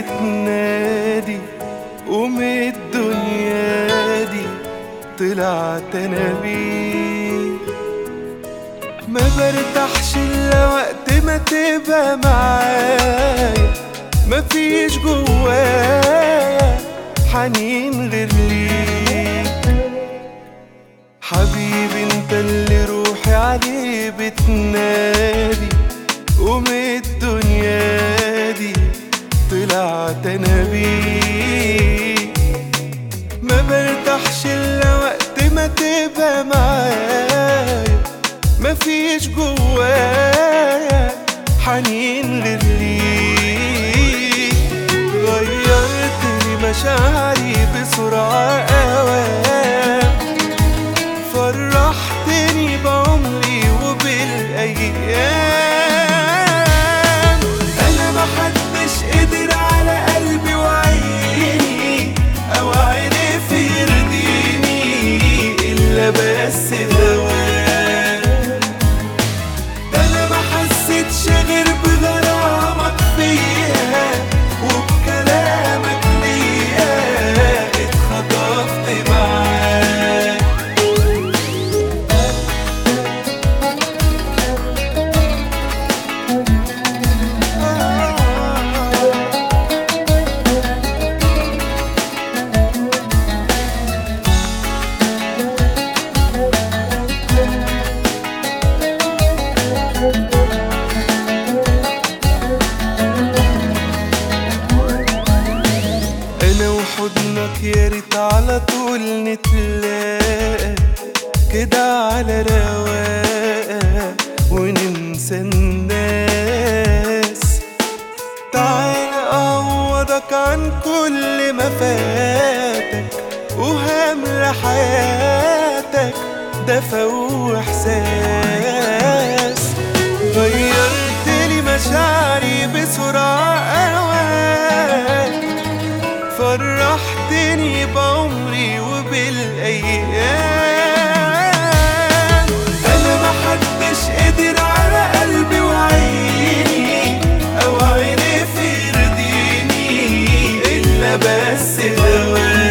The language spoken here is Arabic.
بتنادي قوم الدنيا دي طلعت انا بيه. ما برتاحش الا وقت ما تبقى معايا، مفيش جوايا حنين غير ليك. حبيبي انت اللي روحي عليه بتنادي قوم الدنيا دي طلعت انا بيك. ما برتاحش الا وقت ما تبقى معايا، مفيش جوايا حنين غير ليك. غيرت لي مشاعري بسرعة أوام، فرحتني بعمري وبالأيام. أنا محدش قدر على قلبي وعيني أو عرف يرضيني إلا بس هواك. أنا محسيتش غير بغرامك فيا وبكلامك ليا اتخطفت معاك. أنا وحضنك يا ريت على طول نتلاقى كده على رواقة وننسى الناس. تعال أعوضك عن كل ما فاتك وهملى حياتك دفى وإحساس. غيرت لي مشاعري بسرعة أوقات، فرحتني بعمري وبالأيام. أنا محدش قدر على قلبي وعيني أو عرف يرضيني إلا بس هواك.